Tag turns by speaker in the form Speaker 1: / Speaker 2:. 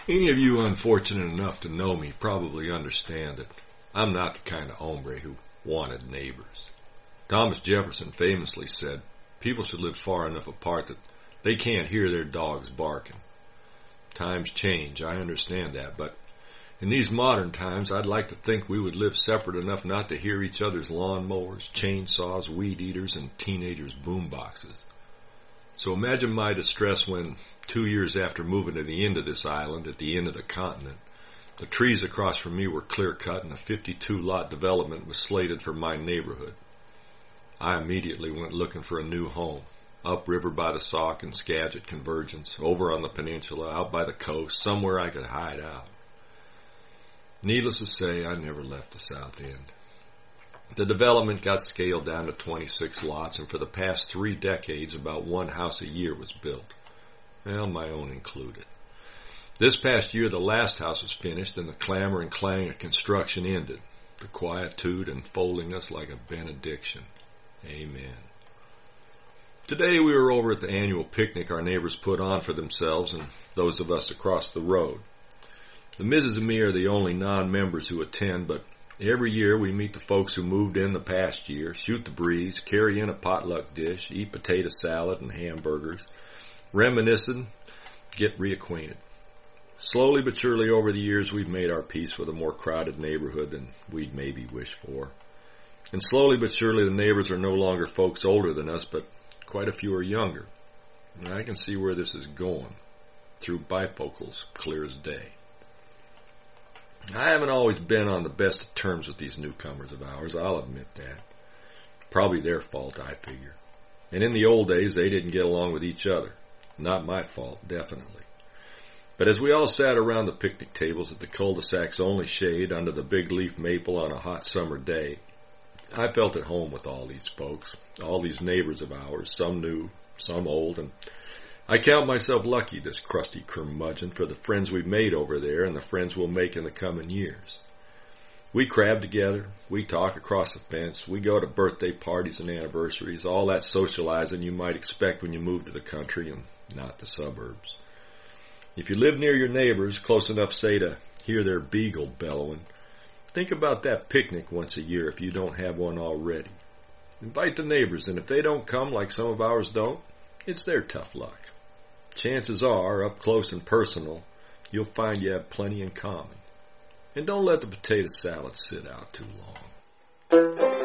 Speaker 1: Any of you unfortunate enough to know me probably understand that I'm not the kind of hombre who wanted neighbors. Thomas Jefferson famously said, people should live far enough apart that they can't hear their dogs barking. Times change, I understand that, but in these modern times, I'd like to think we would live separate enough not to hear each other's lawnmowers, chainsaws, weed eaters, and teenagers' boomboxes. So imagine my distress when, 2 years after moving to the end of this island, at the end of the continent, the trees across from me were clear-cut and a 52-lot development was slated for my neighborhood. I immediately went looking for a new home, upriver by the Sauk and Skagit convergence, over on the peninsula, out by the coast, somewhere I could hide out. Needless to say, I never left the South End. The development got scaled down to 26 lots, and for the past 3 decades, about 1 house a year was built. Well, my own included. This past year, the last house was finished, and the clamor and clang of construction ended, the quietude enfolding us like a benediction. Amen. Today we were over at the annual picnic our neighbors put on for themselves and those of us across the road. The Mrs. and me are the only non-members who attend, but every year we meet the folks who moved in the past year, shoot the breeze, carry in a potluck dish, eat potato salad and hamburgers, reminisce and get reacquainted. Slowly but surely over the years we've made our peace with a more crowded neighborhood than we'd maybe wished for. And slowly but surely the neighbors are no longer folks older than us, but quite a few are younger. And I can see where this is going, through bifocals clear as day. I haven't always been on the best of terms with these newcomers of ours, I'll admit that. Probably their fault, I figure. And in the old days, they didn't get along with each other. Not my fault, definitely. But as we all sat around the picnic tables at the cul-de-sac's only shade under the big leaf maple on a hot summer day, I felt at home with all these folks, all these neighbors of ours, some new, some old, and I count myself lucky, this crusty curmudgeon, for the friends we've made over there and the friends we'll make in the coming years. We crab together, we talk across the fence, we go to birthday parties and anniversaries, all that socializing you might expect when you move to the country and not the suburbs. If you live near your neighbors, close enough, say, to hear their beagle bellowing, think about that picnic once a year if you don't have one already. Invite the neighbors, and if they don't come like some of ours don't, it's their tough luck. Chances are, up close and personal, you'll find you have plenty in common. And don't let the potato salad sit out too long.